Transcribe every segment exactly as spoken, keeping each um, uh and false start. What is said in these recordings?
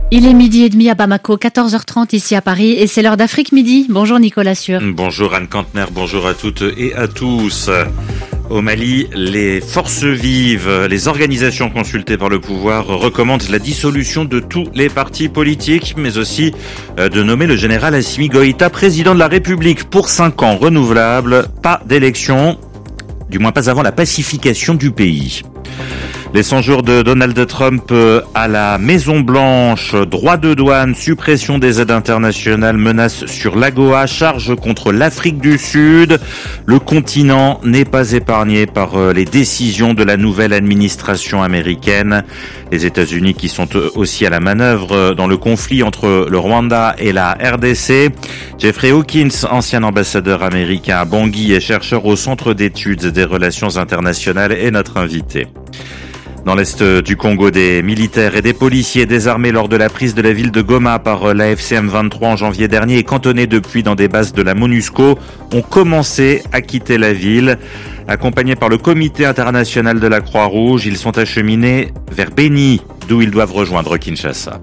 Il est midi et demi à Bamako, quatorze heures trente ici à Paris et c'est l'heure d'Afrique Midi. Bonjour Nicolas Sûr. Bonjour Anne Kantner, bonjour à toutes et à tous. Au Mali, les forces vives, les organisations consultées par le pouvoir recommandent la dissolution de tous les partis politiques, mais aussi de nommer le général Assimi Goïta président de la République pour cinq ans renouvelables. Pas d'élection, du moins pas avant la pacification du pays. Les cent jours de Donald Trump à la Maison-Blanche, droits de douane, suppression des aides internationales, menaces sur l'AGOA, charge contre l'Afrique du Sud. Le continent n'est pas épargné par les décisions de la nouvelle administration américaine. Les États-Unis qui sont aussi à la manœuvre dans le conflit entre le Rwanda et la R D C. Jeffrey Hawkins, ancien ambassadeur américain à Bangui et chercheur au Centre d'études des relations internationales, est notre invité. Dans l'est du Congo, des militaires et des policiers désarmés lors de la prise de la ville de Goma par l'A F C M vingt-trois en janvier dernier et cantonnés depuis dans des bases de la MONUSCO ont commencé à quitter la ville. Accompagnés par le Comité international de la Croix-Rouge, ils sont acheminés vers Beni, d'où ils doivent rejoindre Kinshasa.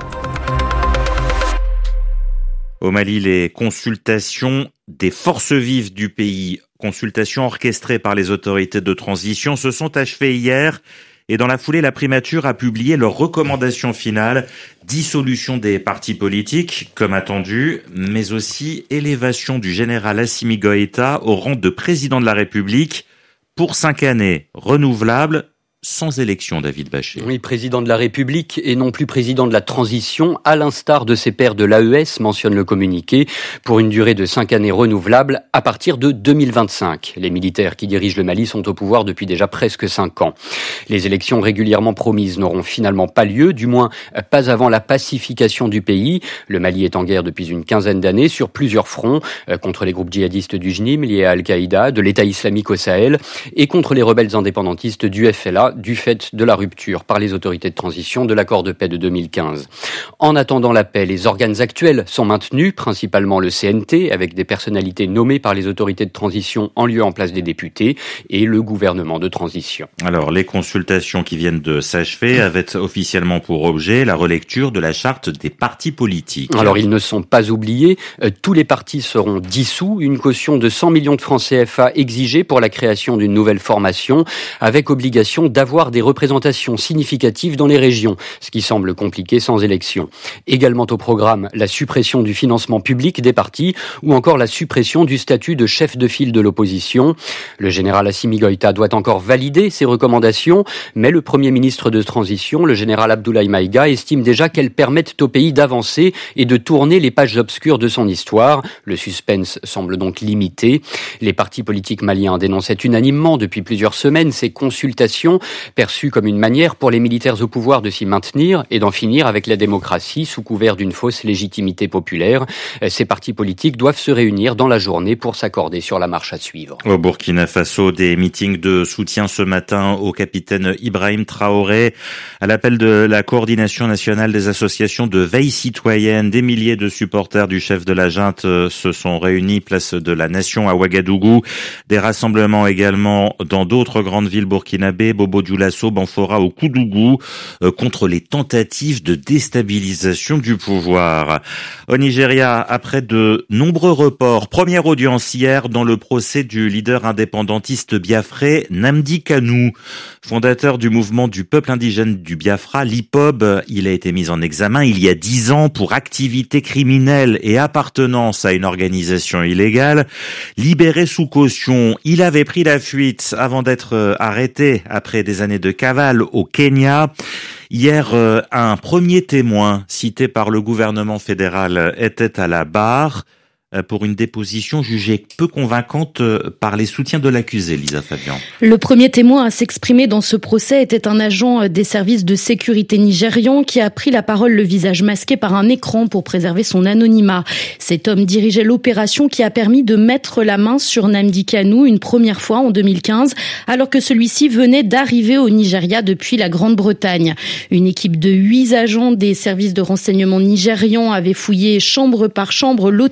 Au Mali, les consultations des forces vives du pays, consultations orchestrées par les autorités de transition, se sont achevées hier. Et dans la foulée, la primature a publié leurs recommandations finales, dissolution des partis politiques, comme attendu, mais aussi élévation du général Assimi Goïta au rang de président de la République pour cinq années renouvelables, sans élection, David Bachet. Oui, président de la République et non plus président de la transition, à l'instar de ses pairs de l'A E S, mentionne le communiqué, pour une durée de cinq années renouvelables à partir de deux mille vingt-cinq. Les militaires qui dirigent le Mali sont au pouvoir depuis déjà presque cinq ans. Les élections régulièrement promises n'auront finalement pas lieu, du moins pas avant la pacification du pays. Le Mali est en guerre depuis une quinzaine d'années sur plusieurs fronts, contre les groupes djihadistes du J N I M liés à Al-Qaïda, de l'État islamique au Sahel, et contre les rebelles indépendantistes du F L A, du fait de la rupture par les autorités de transition de l'accord de paix de deux mille quinze. En attendant la paix, les organes actuels sont maintenus, principalement le C N T, avec des personnalités nommées par les autorités de transition en lieu en place des députés, et le gouvernement de transition. Alors, les consultations qui viennent de s'achever avaient officiellement pour objet la relecture de la charte des partis politiques. Alors, ils ne sont pas oubliés. Euh, tous les partis seront dissous. Une caution de cent millions de francs C F A exigée pour la création d'une nouvelle formation, avec obligation d'avoir des représentations significatives dans les régions, ce qui semble compliqué sans élection. Également au programme, la suppression du financement public des partis ou encore la suppression du statut de chef de file de l'opposition. Le général Assimi Goïta doit encore valider ces recommandations, mais le Premier ministre de transition, le général Abdoulaye Maïga, estime déjà qu'elles permettent au pays d'avancer et de tourner les pages obscures de son histoire. Le suspense semble donc limité. Les partis politiques maliens dénonçaient unanimement depuis plusieurs semaines ces consultations perçu comme une manière pour les militaires au pouvoir de s'y maintenir et d'en finir avec la démocratie sous couvert d'une fausse légitimité populaire. Ces partis politiques doivent se réunir dans la journée pour s'accorder sur la marche à suivre. Au Burkina Faso, des meetings de soutien ce matin au capitaine Ibrahim Traoré. À l'appel de la coordination nationale des associations de veille citoyenne, des milliers de supporters du chef de la junte se sont réunis place de la Nation à Ouagadougou. Des rassemblements également dans d'autres grandes villes burkinabées, Bobo Dioulasso, Banfora ou Koudougou, euh, contre les tentatives de déstabilisation du pouvoir. Au Nigeria, après de nombreux reports, première audience hier dans le procès du leader indépendantiste biafrais Nnamdi Kanu. Fondateur du mouvement du peuple indigène du Biafra, l'I P O B, il a été mis en examen il y a dix ans pour activité criminelle et appartenance à une organisation illégale. Libéré sous caution, il avait pris la fuite avant d'être arrêté après des années de cavale au Kenya. Hier, un premier témoin cité par le gouvernement fédéral était à la barre pour une déposition jugée peu convaincante par les soutiens de l'accusé, Lisa Fabian. Le premier témoin à s'exprimer dans ce procès était un agent des services de sécurité nigérian qui a pris la parole le visage masqué par un écran pour préserver son anonymat. Cet homme dirigeait l'opération qui a permis de mettre la main sur Nnamdi Kanu une première fois en deux mille quinze, alors que celui-ci venait d'arriver au Nigeria depuis la Grande-Bretagne. Une équipe de huit agents des services de renseignement nigérians avait fouillé chambre par chambre l'hôtel où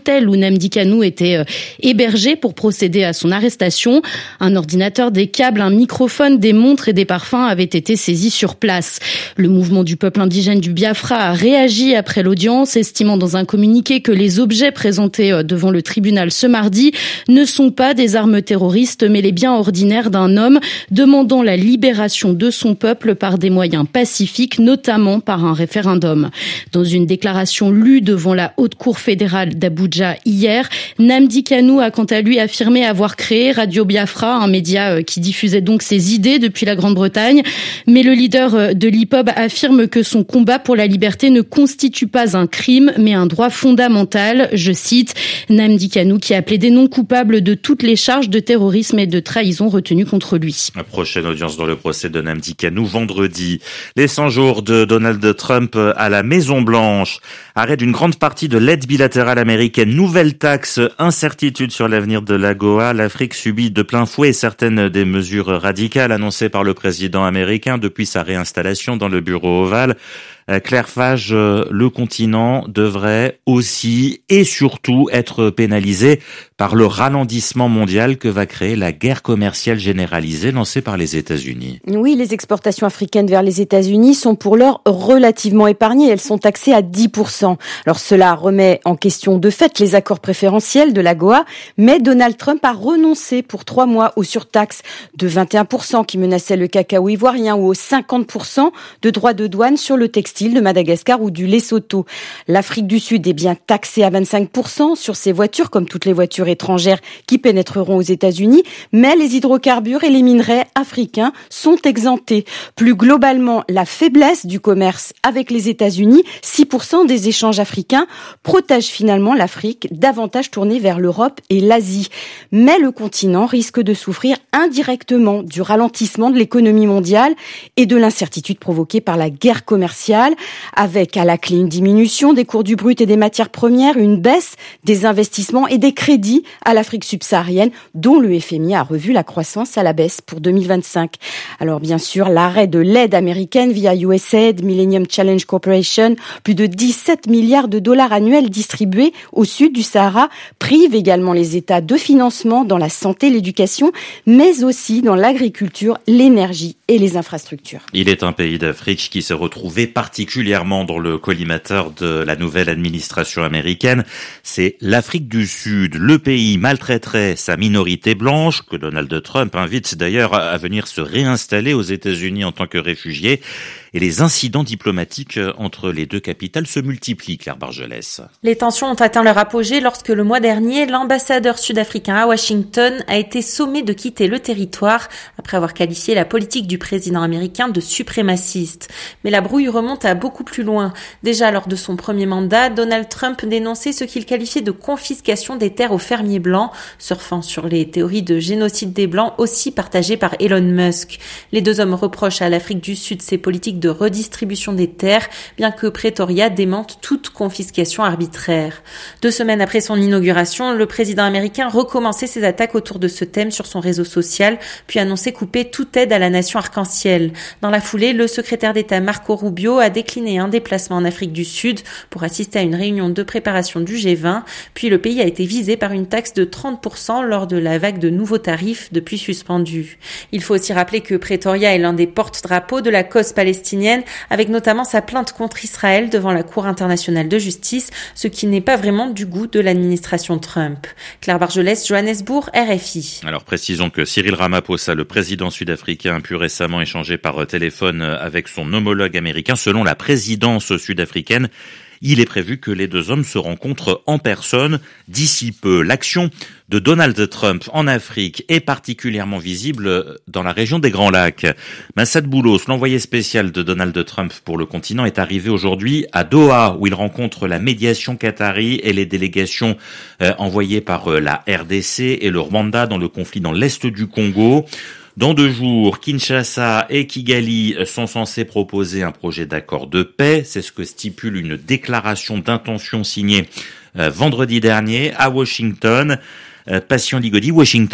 Nnamdi Kanu était euh, hébergé pour procéder à son arrestation. Un ordinateur, des câbles, un microphone, des montres et des parfums avaient été saisis sur place. Le mouvement du peuple indigène du Biafra a réagi après l'audience, estimant dans un communiqué que les objets présentés devant le tribunal ce mardi ne sont pas des armes terroristes, mais les biens ordinaires d'un homme demandant la libération de son peuple par des moyens pacifiques, notamment par un référendum. Dans une déclaration lue devant la Haute Cour fédérale d'Abuja hier, Nnamdi Kanu a quant à lui affirmé avoir créé Radio Biafra, un média qui diffusait donc ses idées depuis la Grande-Bretagne. Mais le leader de l'I P O B affirme que son combat pour la liberté ne constitue pas un crime, mais un droit fondamental. Je cite Nnamdi Kanu qui a plaidé non coupable de toutes les charges de terrorisme et de trahison retenues contre lui. La prochaine audience dans le procès de Nnamdi Kanu vendredi. Les cent jours de Donald Trump à la Maison-Blanche. Arrêt d'une grande partie de l'aide bilatérale américaine. Nouvelle taxe, incertitude sur l'avenir de l'AGOA. L'Afrique subit de plein fouet certaines des mesures radicales annoncées par le président américain depuis sa réinstallation dans le bureau ovale. Claire Fage, le continent devrait aussi et surtout être pénalisé par le ralentissement mondial que va créer la guerre commerciale généralisée lancée par les États-Unis. Oui, les exportations africaines vers les États-Unis sont pour l'heure relativement épargnées. Elles sont taxées à dix pour cent. Alors cela remet en question de fait les accords préférentiels de l'AGOA, mais Donald Trump a renoncé pour trois mois aux surtaxes de vingt et un pour cent qui menaçaient le cacao ivoirien ou aux cinquante pour cent de droits de douane sur le textile de Madagascar ou du Lesotho. L'Afrique du Sud est bien taxée à vingt-cinq pour cent sur ses voitures, comme toutes les voitures étrangères qui pénétreront aux États-Unis, mais les hydrocarbures et les minerais africains sont exemptés. Plus globalement, la faiblesse du commerce avec les États-Unis, six pour cent des échanges africains, protège finalement l'Afrique, davantage tournée vers l'Europe et l'Asie. Mais le continent risque de souffrir indirectement du ralentissement de l'économie mondiale et de l'incertitude provoquée par la guerre commerciale, avec à la clé une diminution des cours du brut et des matières premières, une baisse des investissements et des crédits à l'Afrique subsaharienne, dont le F M I a revu la croissance à la baisse pour deux mille vingt-cinq. Alors bien sûr, l'arrêt de l'aide américaine via U S A I D, Millennium Challenge Corporation, plus de dix-sept milliards de dollars annuels distribués au sud du Sahara, prive également les États de financement dans la santé, l'éducation, mais aussi dans l'agriculture, l'énergie et les infrastructures. Il est un pays d'Afrique qui s'est retrouvé particulièrement dans le collimateur de la nouvelle administration américaine. C'est l'Afrique du Sud. Le pays maltraiterait sa minorité blanche, que Donald Trump invite d'ailleurs à venir se réinstaller aux États-Unis en tant que réfugié. Et les incidents diplomatiques entre les deux capitales se multiplient, Claire Bargelès. Les tensions ont atteint leur apogée lorsque le mois dernier, l'ambassadeur sud-africain à Washington a été sommé de quitter le territoire après avoir qualifié la politique du président américain de suprémaciste. Mais la brouille remonte à beaucoup plus loin. Déjà lors de son premier mandat, Donald Trump dénonçait ce qu'il qualifiait de confiscation des terres aux fermiers blancs, surfant sur les théories de génocide des Blancs aussi partagées par Elon Musk. Les deux hommes reprochent à l'Afrique du Sud ses politiques de redistribution des terres, bien que Pretoria démente toute confiscation arbitraire. Deux semaines après son inauguration, le président américain recommençait ses attaques autour de ce thème sur son réseau social, puis annonçait couper toute aide à la nation arc-en-ciel. Dans la foulée, le secrétaire d'État Marco Rubio a décliné un déplacement en Afrique du Sud pour assister à une réunion de préparation du G vingt, puis le pays a été visé par une taxe de trente pour cent lors de la vague de nouveaux tarifs depuis suspendus. Il faut aussi rappeler que Pretoria est l'un des porte-drapeaux de la cause palestinienne, avec notamment sa plainte contre Israël devant la Cour internationale de justice, ce qui n'est pas vraiment du goût de l'administration Trump. Claire Bargelès, Johannesburg, R F I. Alors précisons que Cyril Ramaphosa, le président sud-africain, a pu récemment échanger par téléphone avec son homologue américain. Selon la présidence sud-africaine, il est prévu que les deux hommes se rencontrent en personne d'ici peu. L'action de Donald Trump en Afrique est particulièrement visible dans la région des Grands Lacs. Massad Boulos, l'envoyé spécial de Donald Trump pour le continent, est arrivé aujourd'hui à Doha, où il rencontre la médiation qatari et les délégations euh, envoyées par euh, la R D C et le Rwanda dans le conflit dans l'est du Congo. Dans deux jours, Kinshasa et Kigali sont censés proposer un projet d'accord de paix. C'est ce que stipule une déclaration d'intention signée euh, vendredi dernier à Washington. Euh, Patient Ligodi, Washington,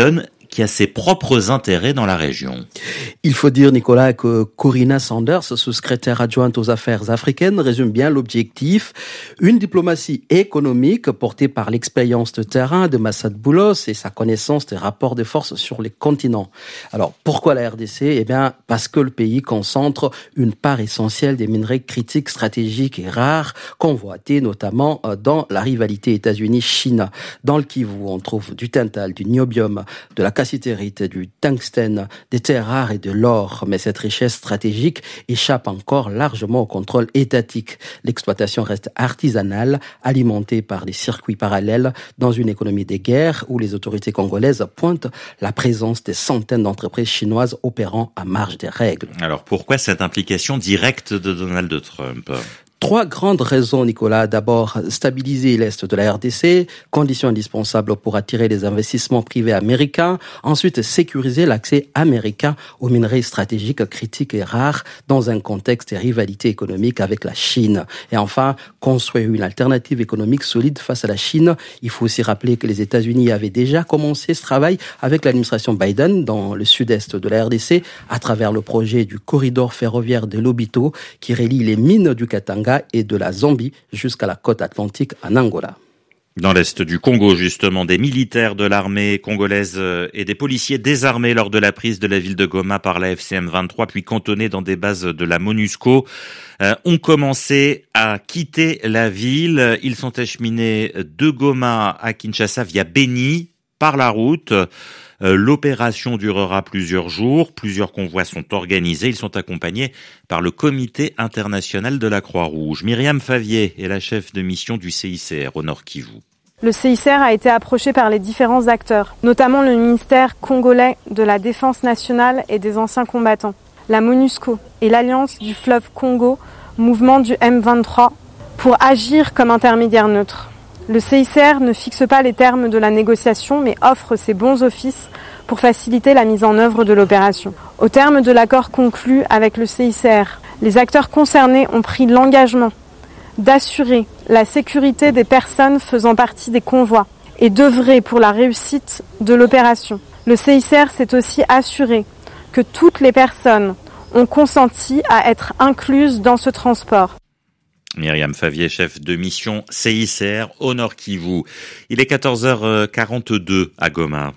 qui a ses propres intérêts dans la région. Il faut dire, Nicolas, que Corinna Sanders, sous-secrétaire adjointe aux affaires africaines, résume bien l'objectif. Une diplomatie économique portée par l'expérience de terrain de Massad Boulos et sa connaissance des rapports de force sur les continents. Alors, pourquoi la R D C? Eh bien, parce que le pays concentre une part essentielle des minerais critiques, stratégiques et rares, convoités notamment dans la rivalité États-Unis-Chine. Dans le Kivu, on trouve du tantal, du niobium, de la cassitérite, du tungstène, des terres rares et de l'or. Mais cette richesse stratégique échappe encore largement au contrôle étatique. L'exploitation reste artisanale, alimentée par des circuits parallèles dans une économie des guerres où les autorités congolaises pointent la présence des centaines d'entreprises chinoises opérant à marge des règles. Alors pourquoi cette implication directe de Donald Trump ? Trois grandes raisons, Nicolas. D'abord, stabiliser l'Est de la R D C, condition indispensable pour attirer les investissements privés américains. Ensuite, sécuriser l'accès américain aux minerais stratégiques, critiques et rares dans un contexte de rivalité économique avec la Chine. Et enfin, construire une alternative économique solide face à la Chine. Il faut aussi rappeler que les États-Unis avaient déjà commencé ce travail avec l'administration Biden dans le sud-est de la R D C à travers le projet du corridor ferroviaire de Lobito qui relie les mines du Katanga et de la Zambie jusqu'à la côte atlantique en Angola. Dans l'est du Congo, justement, des militaires de l'armée congolaise et des policiers désarmés lors de la prise de la ville de Goma par la F C M vingt-trois, puis cantonnés dans des bases de la MONUSCO, euh, ont commencé à quitter la ville. Ils sont acheminés de Goma à Kinshasa via Beni par la route. L'opération durera plusieurs jours, plusieurs convois sont organisés, ils sont accompagnés par le Comité international de la Croix-Rouge. Myriam Favier est la chef de mission du C I C R au Nord Kivu. Le C I C R a été approché par les différents acteurs, notamment le ministère congolais de la Défense nationale et des anciens combattants, la MONUSCO et l'Alliance du fleuve Congo, mouvement du M vingt-trois, pour agir comme intermédiaire neutre. Le C I C R ne fixe pas les termes de la négociation, mais offre ses bons offices pour faciliter la mise en œuvre de l'opération. Au terme de l'accord conclu avec le C I C R, les acteurs concernés ont pris l'engagement d'assurer la sécurité des personnes faisant partie des convois et d'œuvrer pour la réussite de l'opération. Le C I C R s'est aussi assuré que toutes les personnes ont consenti à être incluses dans ce transport. Myriam Favier, chef de mission C I C R au Nord Kivu. Il est quatorze heures quarante-deux à Goma.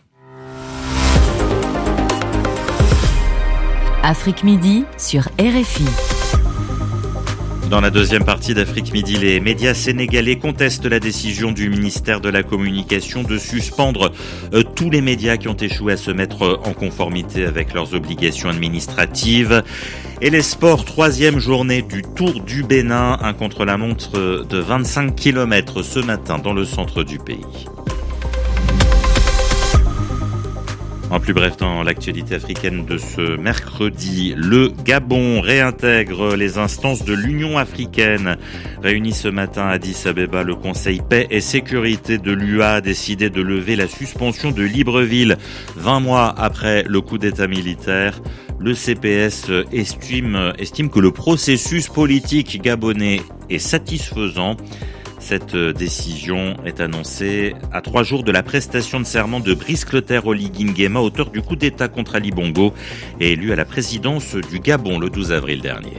Afrique Midi sur R F I. Dans la deuxième partie d'Afrique Midi, les médias sénégalais contestent la décision du ministère de la Communication de suspendre euh, tous les médias qui ont échoué à se mettre en conformité avec leurs obligations administratives. Et les sports, troisième journée du Tour du Bénin, un contre-la-montre de vingt-cinq kilomètres ce matin dans le centre du pays. En plus bref, dans l'actualité africaine de ce mercredi, le Gabon réintègre les instances de l'Union africaine. Réuni ce matin à Addis Abeba, le Conseil paix et sécurité de l'U A a décidé de lever la suspension de Libreville. vingt mois après le coup d'État militaire, le C P S estime, estime que le processus politique gabonais est satisfaisant. Cette décision est annoncée à trois jours de la prestation de serment de Brice Clotaire Oligui Nguema, auteur du coup d'État contre Ali Bongo, et élu à la présidence du Gabon le douze avril dernier.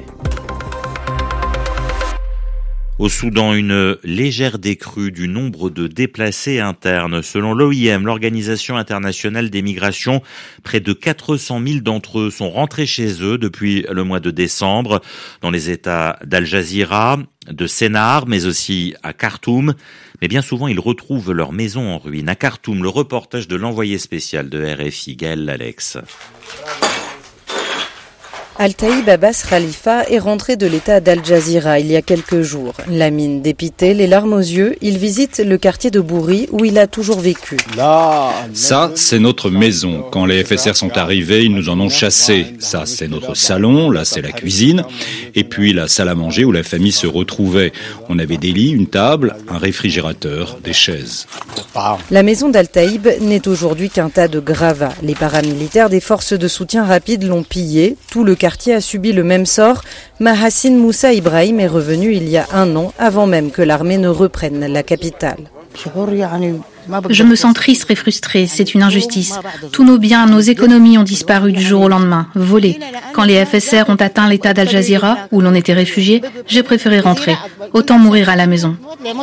Au Soudan, une légère décrue du nombre de déplacés internes. Selon l'O I M, l'Organisation internationale des migrations, près de quatre cent mille d'entre eux sont rentrés chez eux depuis le mois de décembre, dans les États d'Al Jazeera, de Sennar, mais aussi à Khartoum. Mais bien souvent, ils retrouvent leur maison en ruine. À Khartoum, le reportage de l'envoyé spécial de R F I, Gaël Alex. Al-Taïb Abbas Khalifa est rentré de l'état d'Al Jazeera il y a quelques jours. La mine dépitée, les larmes aux yeux, il visite le quartier de Bouri où il a toujours vécu. Ça, c'est notre maison. Quand les F S R sont arrivés, ils nous en ont chassés. Ça, c'est notre salon, là, c'est la cuisine. Et puis la salle à manger où la famille se retrouvait. On avait des lits, une table, un réfrigérateur, des chaises. La maison d'Al-Taïb n'est aujourd'hui qu'un tas de gravats. Les paramilitaires des forces de soutien rapide l'ont pillé. Tout le quartier a subi le même sort. Mahassine Moussa Ibrahim est revenu il y a un an, avant même que l'armée ne reprenne la capitale. Je me sens triste et frustrée, c'est une injustice. Tous nos biens, nos économies ont disparu du jour au lendemain, volés. Quand les F S R ont atteint l'état d'Al Jazeera, où l'on était réfugié, j'ai préféré rentrer. Autant mourir à la maison.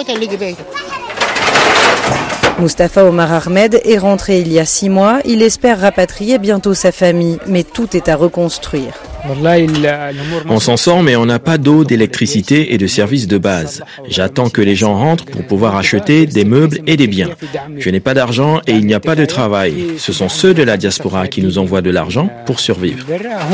Mustafa Omar Ahmed est rentré il y a six mois. Il espère rapatrier bientôt sa famille, mais tout est à reconstruire. On s'en sort, mais on n'a pas d'eau, d'électricité et de services de base. J'attends que les gens rentrent pour pouvoir acheter des meubles et des biens. Je n'ai pas d'argent et il n'y a pas de travail. Ce sont ceux de la diaspora qui nous envoient de l'argent pour survivre.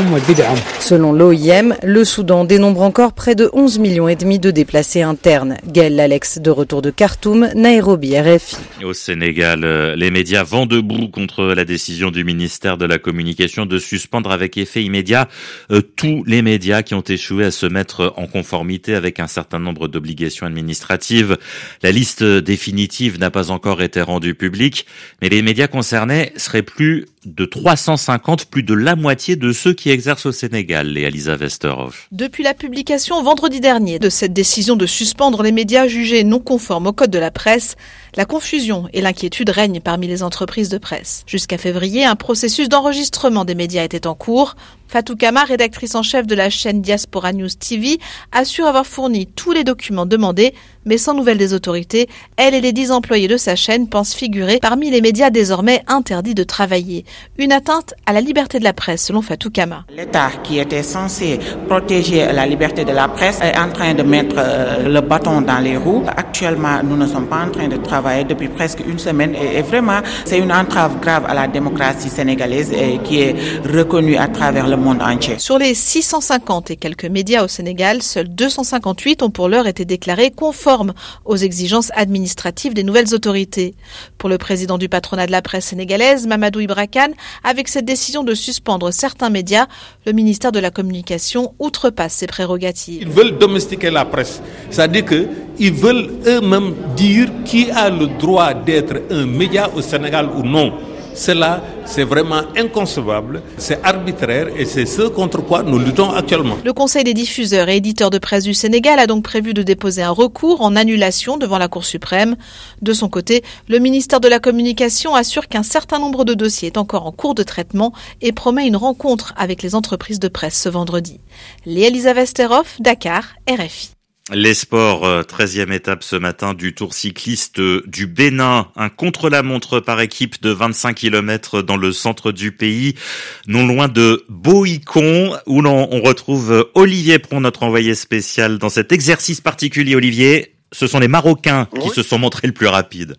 Selon l'O I M, le Soudan dénombre encore près de onze millions et demi de déplacés internes. Gaël Lalex, de retour de Khartoum, Nairobi, R F I. Au Sénégal, les médias vont debout contre la décision du ministère de la Communication de suspendre avec effet immédiat Euh, tous les médias qui ont échoué à se mettre en conformité avec un certain nombre d'obligations administratives. La liste définitive n'a pas encore été rendue publique, mais les médias concernés seraient plus de trois cent cinquante, plus de la moitié de ceux qui exercent au Sénégal, Léa Lisa Westerhoff. Depuis la publication vendredi dernier de cette décision de suspendre les médias jugés non conformes au code de la presse, la confusion et l'inquiétude règnent parmi les entreprises de presse. Jusqu'à février, un processus d'enregistrement des médias était en cours. Fatou Kama, rédactrice en chef de la chaîne Diaspora News T V, assure avoir fourni tous les documents demandés, mais sans nouvelles des autorités. Elle et les dix employés de sa chaîne pensent figurer parmi les médias désormais interdits de travailler. Une atteinte à la liberté de la presse, selon Fatou Kama. L'État qui était censé protéger la liberté de la presse est en train de mettre euh, le bâton dans les roues. Actuellement, nous ne sommes pas en train de travailler depuis presque une semaine et, et vraiment, c'est une entrave grave à la démocratie sénégalaise et qui est reconnue à travers le monde entier. Sur les six cent cinquante et quelques médias au Sénégal, seuls deux cent cinquante-huit ont pour l'heure été déclarés conformes aux exigences administratives des nouvelles autorités. Pour le président du patronat de la presse sénégalaise, Mamadou Ibra Kane, avec cette décision de suspendre certains médias, le ministère de la Communication outrepasse ses prérogatives. Ils veulent domestiquer la presse, c'est-à-dire qu'ils veulent eux-mêmes dire qui a le droit d'être un média au Sénégal ou non. Cela, c'est vraiment inconcevable, c'est arbitraire et c'est ce contre quoi nous luttons actuellement. Le Conseil des diffuseurs et éditeurs de presse du Sénégal a donc prévu de déposer un recours en annulation devant la Cour suprême. De son côté, le ministère de la Communication assure qu'un certain nombre de dossiers est encore en cours de traitement et promet une rencontre avec les entreprises de presse ce vendredi. Léa Lisa Westerhoff, Dakar, R F I. Les sports, treizième étape ce matin du Tour cycliste du Bénin, un contre-la-montre par équipe de vingt-cinq kilomètres dans le centre du pays, non loin de Boïcon, où l'on on retrouve Olivier Pron, notre envoyé spécial, dans cet exercice particulier. Olivier, ce sont les Marocains qui oui. se sont montrés le plus rapides.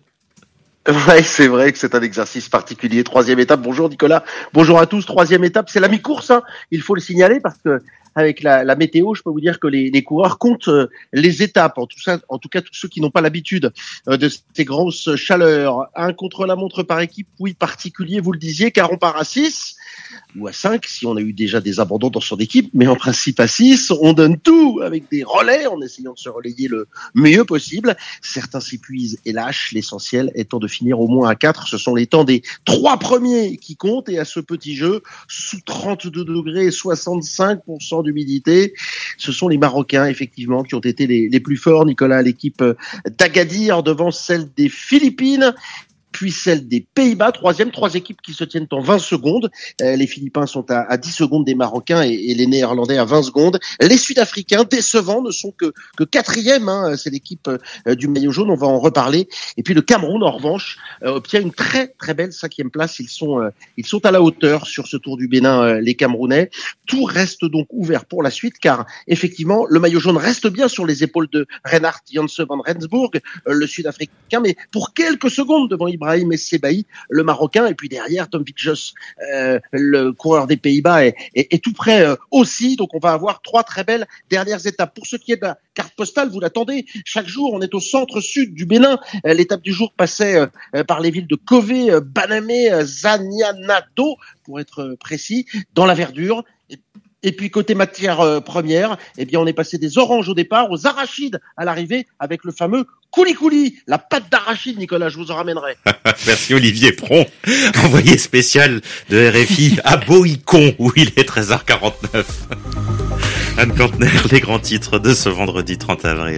Ouais, c'est vrai que c'est un exercice particulier. Troisième étape. Bonjour Nicolas. Bonjour à tous. Troisième étape, c'est la mi-course, hein. Il faut le signaler parce que avec la, la météo, je peux vous dire que les, les coureurs comptent euh, les étapes. En tout, ça, en tout cas, tous ceux qui n'ont pas l'habitude euh, de ces grosses chaleurs. Un contre-la-montre par équipe, oui, particulier, vous le disiez, car on part à six ou à cinq si on a eu déjà des abandons dans son équipe, mais en principe à six, on donne tout avec des relais en essayant de se relayer le mieux possible. Certains s'épuisent et lâchent, l'essentiel étant de finir au moins à quatre. Ce sont les temps des trois premiers qui comptent et à ce petit jeu, sous trente-deux degrés et soixante-cinq pour cent d'humidité, ce sont les Marocains effectivement qui ont été les, les plus forts. Nicolas, l'équipe d'Agadir devant celle des Philippines, puis celle des Pays-Bas, troisième, trois équipes qui se tiennent en vingt secondes. Euh, les Philippins sont à, à dix secondes des Marocains et, et les Néerlandais à vingt secondes. Les Sud-Africains, décevants, ne sont que, que quatrième, hein, c'est l'équipe euh, du maillot jaune, on va en reparler. Et puis le Cameroun, en revanche, euh, obtient une très très belle cinquième place. Ils sont, euh, ils sont à la hauteur sur ce Tour du Bénin, euh, les Camerounais. Tout reste donc ouvert pour la suite, car effectivement, le maillot jaune reste bien sur les épaules de Reinhard Janse van Rensburg, euh, le Sud-Africain, mais pour quelques secondes devant Ibrahim Sebaï, le Marocain, et puis derrière Tom Vitjos, euh, le coureur des Pays-Bas, est, est, est tout près euh, aussi. Donc on va avoir trois très belles dernières étapes. Pour ce qui est de la carte postale, vous l'attendez. Chaque jour, on est au centre-sud du Bénin. Euh, l'étape du jour passait euh, par les villes de Kové, euh, Banamé, euh, Zanianado, pour être euh, précis, dans la verdure. Et Et puis côté matière euh, première, eh bien on est passé des oranges au départ aux arachides à l'arrivée avec le fameux kouli kouli, la pâte d'arachide. Nicolas, je vous en ramènerai. Merci Olivier Pron, envoyé spécial de R F I à Boïcon où il est treize heures quarante-neuf. Anne Kantner, les grands titres de ce vendredi trente avril.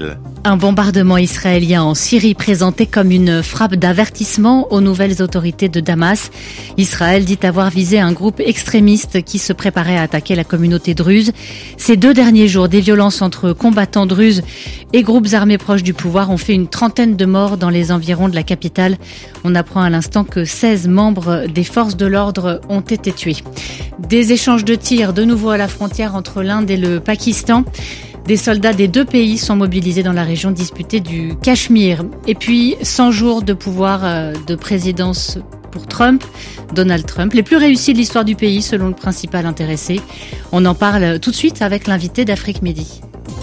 Un bombardement israélien en Syrie présenté comme une frappe d'avertissement aux nouvelles autorités de Damas. Israël dit avoir visé un groupe extrémiste qui se préparait à attaquer la communauté druze. Ces deux derniers jours, des violences entre combattants druzes et groupes armés proches du pouvoir ont fait une trentaine de morts dans les environs de la capitale. On apprend à l'instant que seize membres des forces de l'ordre ont été tués. Des échanges de tirs de nouveau à la frontière entre l'Inde et le Pakistan. Des soldats des deux pays sont mobilisés dans la région disputée du Cachemire. Et puis, cent jours de pouvoir de présidence pour Trump, Donald Trump, les plus réussis de l'histoire du pays selon le principal intéressé. On en parle tout de suite avec l'invité d'Afrique Midi.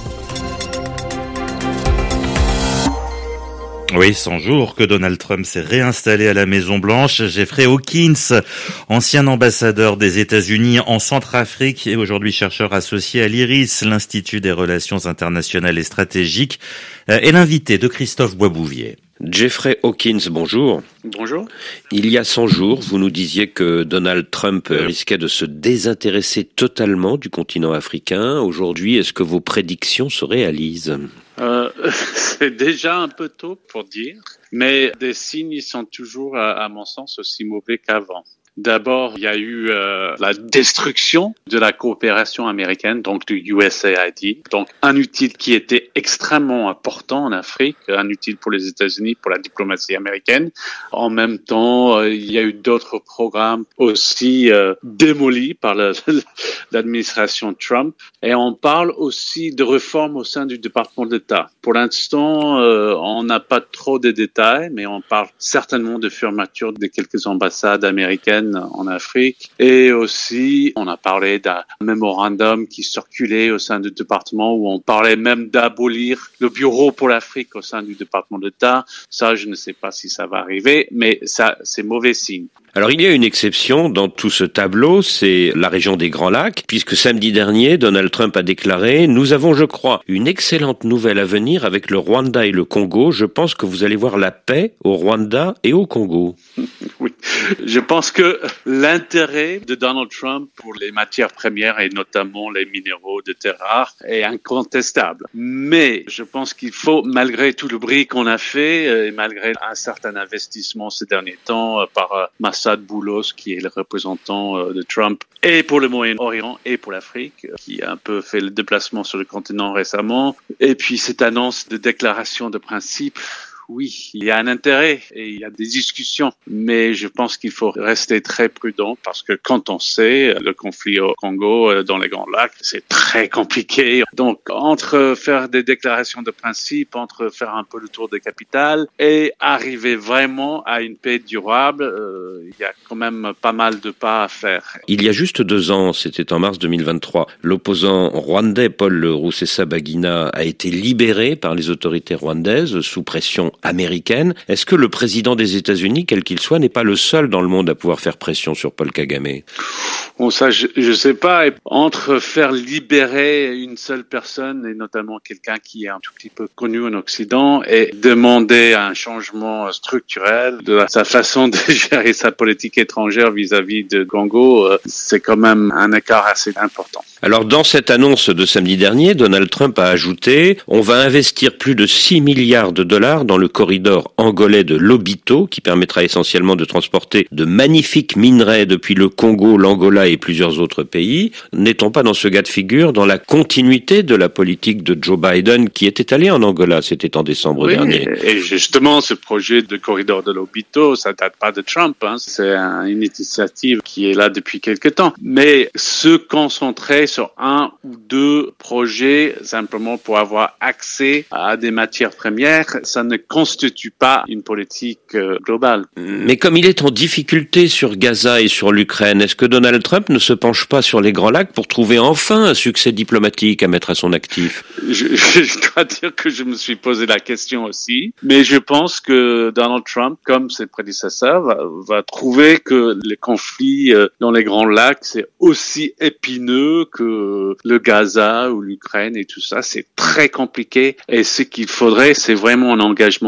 Oui, cent jours que Donald Trump s'est réinstallé à la Maison-Blanche. Jeffrey Hawkins, ancien ambassadeur des États-Unis en Centrafrique et aujourd'hui chercheur associé à l'I R I S, l'Institut des Relations Internationales et Stratégiques, est l'invité de Christophe Boisbouvier. Jeffrey Hawkins, bonjour. Bonjour. Il y a cent jours, vous nous disiez que Donald Trump risquait de se désintéresser totalement du continent africain. Aujourd'hui, est-ce que vos prédictions se réalisent ? Euh, c'est déjà un peu tôt pour dire, mais des signes sont toujours, à, à mon sens, aussi mauvais qu'avant. D'abord, il y a eu euh, la destruction de la coopération américaine, donc du U S A I D, donc un outil qui était extrêmement important en Afrique, un outil pour les États-Unis, pour la diplomatie américaine. En même temps, euh, il y a eu d'autres programmes aussi euh, démolis par la, l'administration Trump. Et on parle aussi de réformes au sein du département d'État. Pour l'instant, euh, on n'a pas trop de détails, mais on parle certainement de fermeture de quelques ambassades américaines en Afrique. Et aussi, on a parlé d'un mémorandum qui circulait au sein du département où on parlait même d'abolir le bureau pour l'Afrique au sein du département d'État. Ça, je ne sais pas si ça va arriver, mais ça, c'est mauvais signe. Alors il y a une exception dans tout ce tableau, c'est la région des Grands Lacs, puisque samedi dernier, Donald Trump a déclaré « Nous avons, je crois, une excellente nouvelle à venir avec le Rwanda et le Congo. Je pense que vous allez voir la paix au Rwanda et au Congo. » Oui, je pense que l'intérêt de Donald Trump pour les matières premières et notamment les minéraux de terres rares est incontestable. Mais je pense qu'il faut, malgré tout le bruit qu'on a fait et malgré un certain investissement ces derniers temps par Massad Boulos, qui est le représentant de Trump, et pour le Moyen-Orient et pour l'Afrique, qui a un peu fait le déplacement sur le continent récemment, et puis cette annonce de déclaration de principe. Oui, il y a un intérêt et il y a des discussions, mais je pense qu'il faut rester très prudent parce que quand on sait le conflit au Congo, dans les Grands Lacs, c'est très compliqué. Donc, entre faire des déclarations de principe, entre faire un peu le tour des capitales et arriver vraiment à une paix durable, euh, il y a quand même pas mal de pas à faire. Il y a juste deux ans, c'était en mars deux mille vingt-trois, l'opposant rwandais Paul Rusesabagina a été libéré par les autorités rwandaises sous pression américaine. Est-ce que le président des États-Unis, quel qu'il soit, n'est pas le seul dans le monde à pouvoir faire pression sur Paul Kagame ? Bon, ça, je, je sais pas. Entre faire libérer une seule personne, et notamment quelqu'un qui est un tout petit peu connu en Occident, et demander un changement structurel de sa façon de gérer sa politique étrangère vis-à-vis de Congo, c'est quand même un écart assez important. Alors, dans cette annonce de samedi dernier, Donald Trump a ajouté « On va investir plus de six milliards de dollars dans le corridor angolais de Lobito, qui permettra essentiellement de transporter de magnifiques minerais depuis le Congo, l'Angola et plusieurs autres pays. N'est-on pas dans ce cas de figure dans la continuité de la politique de Joe Biden qui était allé en Angola, c'était en décembre oui, dernier. Et justement, ce projet de corridor de Lobito, ça date pas de Trump, hein. C'est une initiative qui est là depuis quelque temps. Mais se concentrer sur un ou deux projets simplement pour avoir accès à des matières premières, ça ne constitue pas une politique euh, globale. Mais comme il est en difficulté sur Gaza et sur l'Ukraine, est-ce que Donald Trump ne se penche pas sur les Grands Lacs pour trouver enfin un succès diplomatique à mettre à son actif ? je, je dois dire que je me suis posé la question aussi, mais je pense que Donald Trump, comme ses prédécesseurs, va, va trouver que les conflits euh, dans les Grands Lacs, c'est aussi épineux que le Gaza ou l'Ukraine et tout ça. C'est très compliqué et ce qu'il faudrait, c'est vraiment un engagement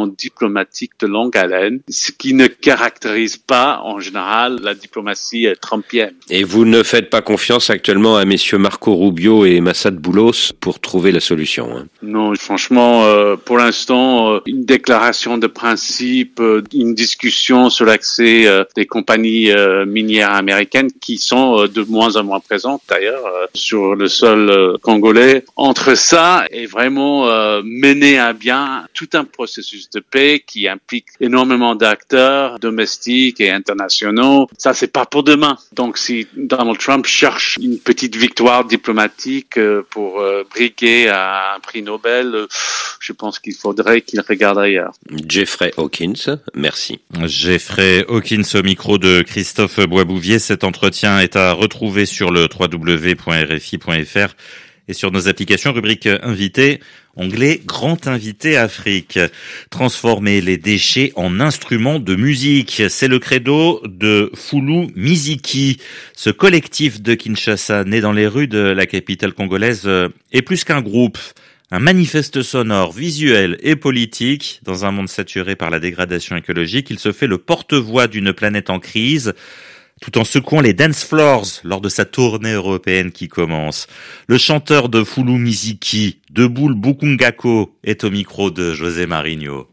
engagement diplomatique de longue haleine, ce qui ne caractérise pas en général la diplomatie trumpienne. Et vous ne faites pas confiance actuellement à messieurs Marco Rubio et Massad Boulos pour trouver la solution, hein? Non, franchement, euh, pour l'instant, euh, une déclaration de principe, euh, une discussion sur l'accès euh, des compagnies euh, minières américaines qui sont euh, de moins en moins présentes d'ailleurs euh, sur le sol euh, congolais. Entre ça et vraiment euh, mener à bien tout un processus de paix qui implique énormément d'acteurs domestiques et internationaux, ça c'est pas pour demain. Donc si Donald Trump cherche une petite victoire diplomatique euh, pour euh, briguer à un prix Nobel, euh, je pense qu'il faudrait qu'il regarde ailleurs. Jeffrey Hawkins, merci. Jeffrey Hawkins au micro de Christophe Boisbouvier. Cet entretien est à retrouver sur le w w w point r f i point f r et sur nos applications, rubrique invité, onglet Grand Invité Afrique. Transformer les déchets en instruments de musique, c'est le credo de Fulu Miziki. Ce collectif de Kinshasa, né dans les rues de la capitale congolaise, est plus qu'un groupe. Un manifeste sonore, visuel et politique. Dans un monde saturé par la dégradation écologique, il se fait le porte-voix d'une planète en crise, tout en secouant les dance floors lors de sa tournée européenne qui commence. Le chanteur de Fulu Miziki, Deboul Bukungako, est au micro de José Marigno.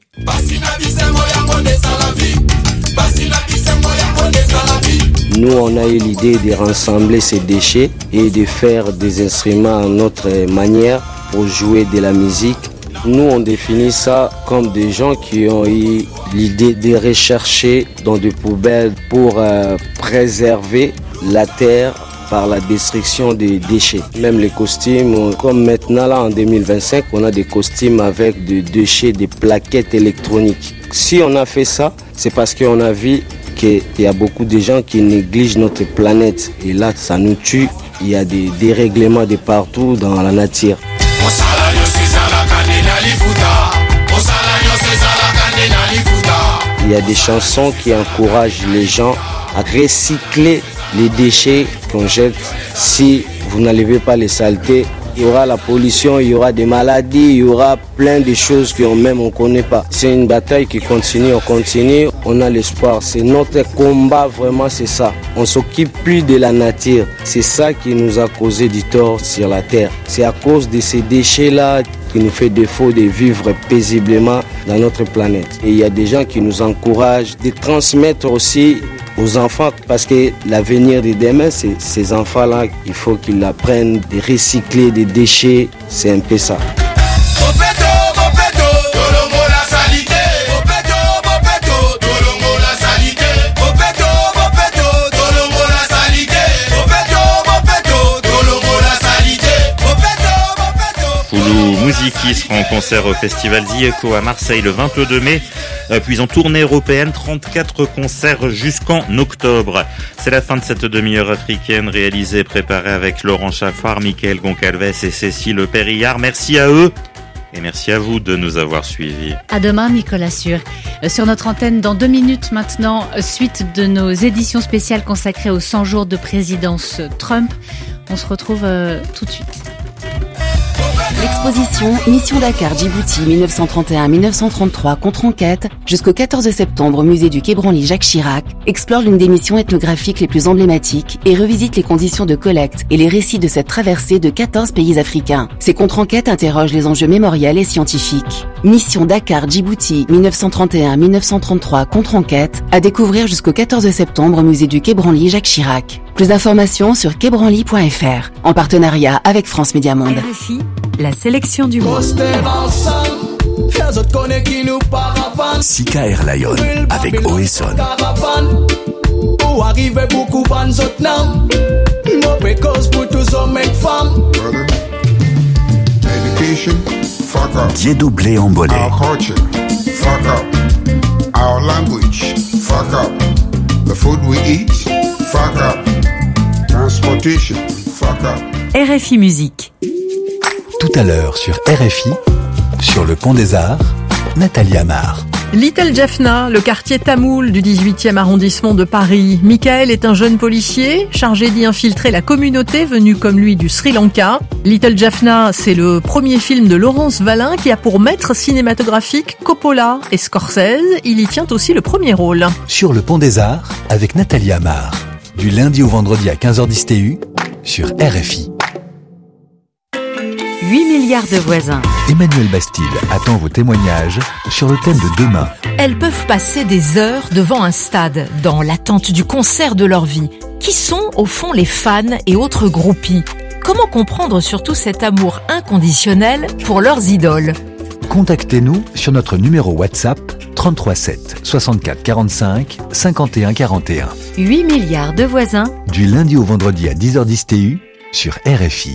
Nous, on a eu l'idée de rassembler ces déchets et de faire des instruments à notre manière pour jouer de la musique. Nous, on définit ça comme des gens qui ont eu l'idée de rechercher dans des poubelles pour euh, préserver la terre par la destruction des déchets. Même les costumes, comme maintenant là en deux mille vingt-cinq, on a des costumes avec des déchets, des plaquettes électroniques. Si on a fait ça, c'est parce qu'on a vu qu'il y a beaucoup de gens qui négligent notre planète. Et là, ça nous tue. Il y a des dérèglements de partout dans la nature. Il y a des chansons qui encouragent les gens à recycler les déchets qu'on jette. Si vous n'enlevez pas les saletés, il y aura la pollution, il y aura des maladies, il y aura plein de choses qu'on même on ne connaît pas. C'est une bataille qui continue, on continue, on a l'espoir. C'est notre combat, vraiment, c'est ça. On ne s'occupe plus de la nature. C'est ça qui nous a causé du tort sur la terre. C'est à cause de ces déchets-là qui nous fait défaut de vivre paisiblement dans notre planète. Et il y a des gens qui nous encouragent de transmettre aussi aux enfants, parce que l'avenir de demain, c'est ces enfants-là, il faut qu'ils apprennent de recycler des déchets, c'est un peu ça. Muziki sera en concert au festival Zieko à Marseille le vingt-deux mai, puis en tournée européenne, trente-quatre concerts jusqu'en octobre. C'est la fin de cette demi-heure africaine réalisée, préparée avec Laurent Chaffard, Mickaël Goncalves et Cécile Périllard. Merci à eux. Et merci à vous de nous avoir suivis. À demain, Nicolas Sûr. Sur notre antenne, dans deux minutes maintenant, suite de nos éditions spéciales consacrées aux cent jours de présidence Trump. On se retrouve euh, tout de suite. L'exposition Mission Dakar Djibouti mille neuf cent trente et un à mille neuf cent trente-trois contre-enquête jusqu'au quatorze septembre au musée du Quai Branly Jacques Chirac explore l'une des missions ethnographiques les plus emblématiques et revisite les conditions de collecte et les récits de cette traversée de quatorze pays africains. Ces contre-enquêtes interrogent les enjeux mémoriels et scientifiques. Mission Dakar Djibouti mille neuf cent trente et un à mille neuf cent trente-trois contre-enquête à découvrir jusqu'au quatorze septembre au musée du Quai Branly Jacques Chirac. Plus d'informations sur quai branly point f r en partenariat avec France Média Monde. R F I, la sélection du monde. Sika Air Lion avec Oeson. Diedou Blé Ambolé. Fuck up. Our language. Fuck up. The food we eat. Fuck up. Transportation. Fuck up. R F I Musique. Tout à l'heure sur R F I, sur le Pont des Arts, Nathalie Amar. Little Jaffna, le quartier tamoul du dix-huitième arrondissement de Paris. Michael est un jeune policier chargé d'y infiltrer la communauté venue comme lui du Sri Lanka. Little Jaffna, c'est le premier film de Laurence Vallin qui a pour maître cinématographique Coppola et Scorsese. Il y tient aussi le premier rôle. Sur le Pont des Arts avec Nathalie Amar. Du lundi au vendredi à quinze heures dix T U sur R F I. huit milliards de voisins. Emmanuel Bastide attend vos témoignages sur le thème de demain. Elles peuvent passer des heures devant un stade, dans l'attente du concert de leur vie. Qui sont, au fond, les fans et autres groupies ? Comment comprendre surtout cet amour inconditionnel pour leurs idoles ? Contactez-nous sur notre numéro WhatsApp trente-trois sept soixante-quatre quarante-cinq cinquante et un quarante et un. huit milliards de voisins. Du lundi au vendredi à dix heures dix T U sur R F I.